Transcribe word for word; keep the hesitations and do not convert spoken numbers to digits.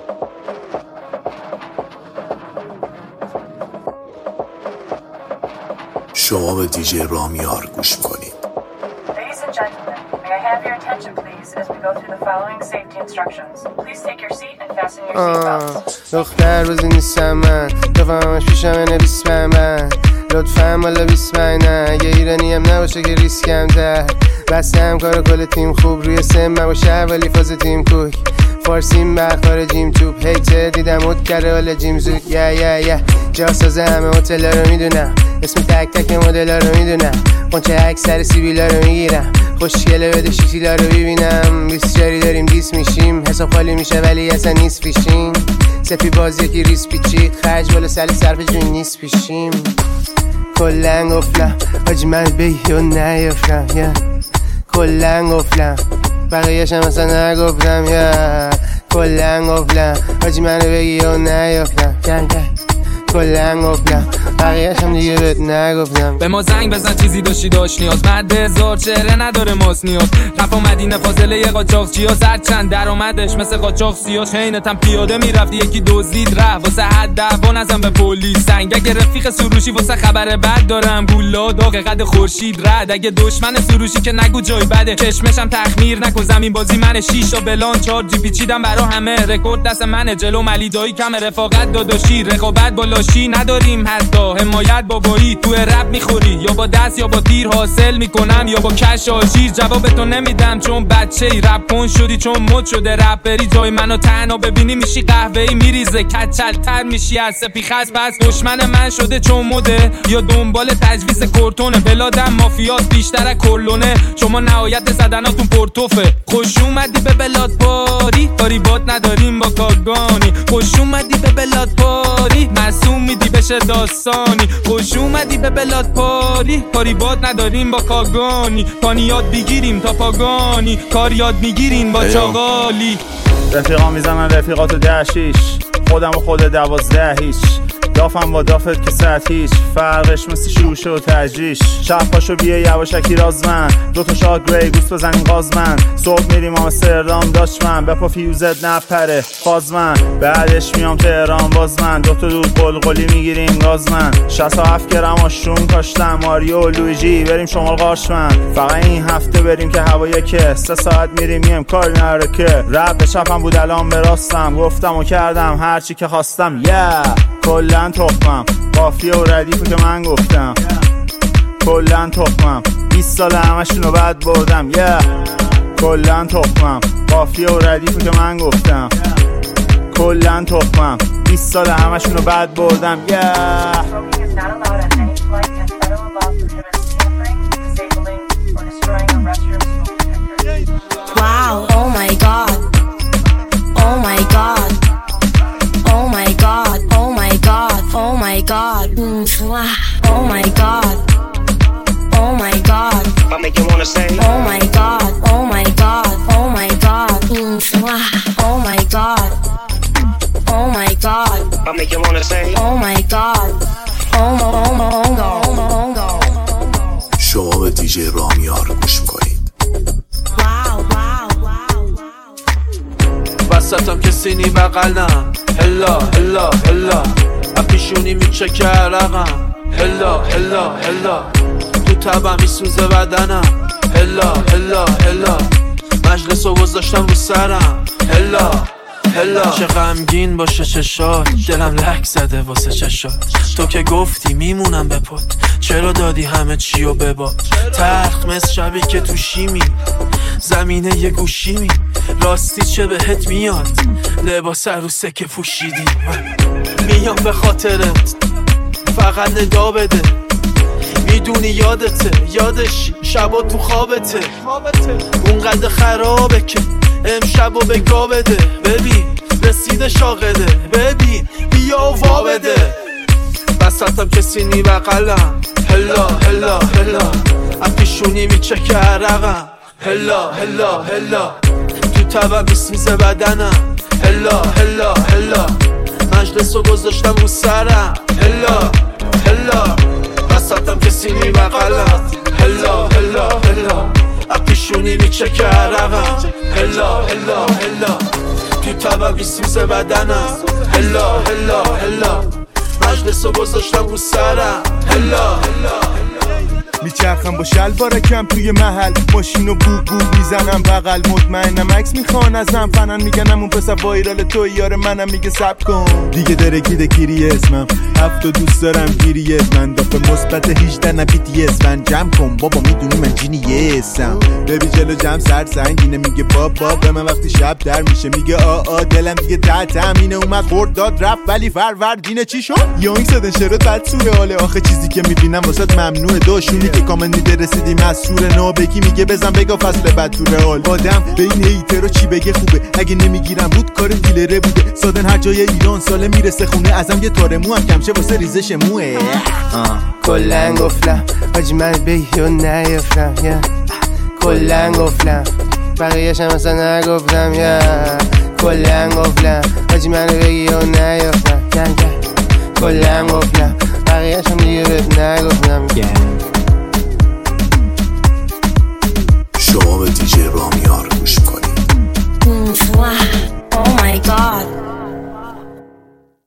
شما به دیجی رامیار گوش میکنید. Ladies and gentlemen, may I have your attention please as we go through the following safety instructions. Please take your seat and fasten your seatbelts. دختر روزی نیستم من رفاقمش پیشم نویس به من لطفا مالا بیست نه اگه ایرانی هم نباشه که ریسکم ده بسته هم کار کل تیم خوب روی سم نباشه ولی فاز تیم کوک فارسیم بر خارجیم توپ هیته دیدم اوت کرده حالا جیم زود یا یا یا جا سازه همه هتل رو میدونم اسم تک تک مدل رو میدونم قنچه اکثر سیبیلا رو میگیرم خوشگله بده شیشیلا رو ببینم بیست جاری داریم دیس میشیم حساب خالی میشه ولی اصلا نیست پیشیم سپی بازی که ریس پیچید خرج بالا سل صرف جون نیست پیشیم کلن گفلم حاجی من بگی و نیفتم یا کلن گفلم بقیهشم اصلا نگفتم یا کلن گفلم حاجی منو بگی و نیفتم کن کن کلن گفتم بقیهشم دیگه بهت نگفتم. به ما زنگ بزن چیزی داشتی داشت نیاز مرد هزار چهره نداره ماست نیاز رفا مدینه فاضله یه قاچاق چیا سر چند درآمدش مثل قاچاق سیاه چینتم پیاده میرفتی یکی دزدید ره واسه حد دعوا نزن به پلیس سنگ اگه رفیق سروشی واسه خبر بد دارم گولا داغ قد خورشید رد اگه دشمن سروشی که نگو جای بده چشمشم تخمیر نکن زمین بازی من شیشا بلان چهار جی پیچیدم برا همه رکورد دست منه جلو ملی دایی کم رفاقت داداشی رقابت بالاشی نداریم حتی حمایت بابایی تو رپ میخوری یا با دست یا با تیر حاصل میکنم یا با کش آژیر جواب تو نمیدم چون بچه ای رپ کن شدی چون مد شده رپری جای منو تنها ببینی میشی قهوه‌ای میریزه کچل تر میشی از سپی خس پس دشمن من شده چون مده یا دنبال تجویز کورتونه بلادم مافیاس بیشتر از کلونه شما نهایت زدناتون پرتوفه خوش اومدی به بلاد پاری کاری باد نداریم با کاگانی خوش اومدی به بلاد پاری معصوم میدی بشه داستانی خوش اومدی به بلاد پاری کاری باد نداریم با کاگانی پانی یاد بگیریم تا پاگانی کار یاد میگیریم با چاقالی رفیقا میزنن رفیقاتو دهشیش خودم و خود دوازده هیچ دافم با دافت که سطح هیچ فرقش مثل شوشه و تجریش شب پاشو بیه یواشکی رازمن دوتا شاد گری گوست بزنیم غازمن صبح میریم آم سردام داشمن بپا فیوزت نپره فازمن بعدش میام تهران بازمن دوتا دود قلقلی میگیریم گازمن شصت و هفت گرم آشون کاشتم ماریو و لویجی بریم شمال قاشمن فقط این هفته بریم که هوایه که سه ساعت میریم میم کاری نره که رب به چپم بود الان به راستم گفتم و کردم هرچی که خواستم yeah. کلن تخمم قافیه و ردیفو که من گفتم کلن تخمم بیست سال همشونو بعد بردم yeah. کلن تخمم قافیه و ردیفو که من گفتم کلن تخمم بیست سال همشونو بعد بردم yeah. Wow, oh my god, oh my god, oh my god, oh my god, oh my god, oh my god, oh my god, I make you wanna say, oh my god, oh my god, oh my god, oh my god, oh my god, I make you wanna say, oh my god, oh my, oh my, oh my, oh my, oh my. شما به دیجی رامیار گوش میکنید. وسطم کسی نی بغل نم هلا هلا هلا اپیشونی میچکه عرقم هلا هلا هلا تو تبم میسوزه بدنم هلا هلا هلا مجلس رو گذاشتم رو سرم هلا هلا چه غمگین باشه چشات دلم لک زده واسه چشات تو که گفتی میمونم به پات چرا دادی همه چیو بباد تخت مثل شبی که تو شیمی زمینه یه گوشیمی راستی چه بهت میاد لباس عروسه که پوشیدی میام به خاطرت فقط نگاه بده میدونی یادته یادش شبا تو خوابته اونقدر خرابه که امشبو بگاه بده ببین رسیده شاقده ببین بیا وا بده بسطم کسی نی بغلم هلا هلا هلا اپیشونی میچکه عرقم هلا هلا هلا تو تبم میسوزه بدنم هلا هلا هلا مجلس رو گذاشتم رو سرم هلا هلا بسطم کسی نی بغلم هلا هلا هلا اپیشونی میچکه عرقم هلا هلا هلا تو تبا میسوزه بدنم هلا هلا هلا مجلس رو گذاشتم رو سرم هلا میچرخم با شلوارکم توی محل ماشینو بوق بوق میزنم بغل مطمئنم عکس میخوان ازم فنن میگنم اون پسر وایرال تو یار منم میگه سب کن دیگه داره گیده کیری اسمم هفتو دوست دارم گیری اسمم دافه مثبت هجده نه بی تی اس من جمع کن بابا میدونی من جینی یسم ببی جلو جمع سر سنگینه میگه بابا به من وقتی شب در میشه میگه آ آ دلم دیگه تحت امینه اومد خورد داد رفت ولی فروردینه چی شد یا این صدن شرط بد سوره حاله آخه چیزی که میبینم واسه ممنوعه داشونی که کامنت میده رسیدیم از سور نو بگی میگه بزن بگا فصل بد تو رئال آدم به این هیترو چی بگه خوبه اگه نمیگیرم بود کار دیلره بوده سادن هر جای ایران ساله میرسه خونه ازم یه تاره مو هم کمشه واسه ریزش موه کلن گفتم حاجی من بگی و نیفتم کلن گفتم بقیهش هم اصلا نگفتم کلن گفتم حاجی من بگی و نیفتم کلن گفتم بقیهش هم دیگه بهت نگفتم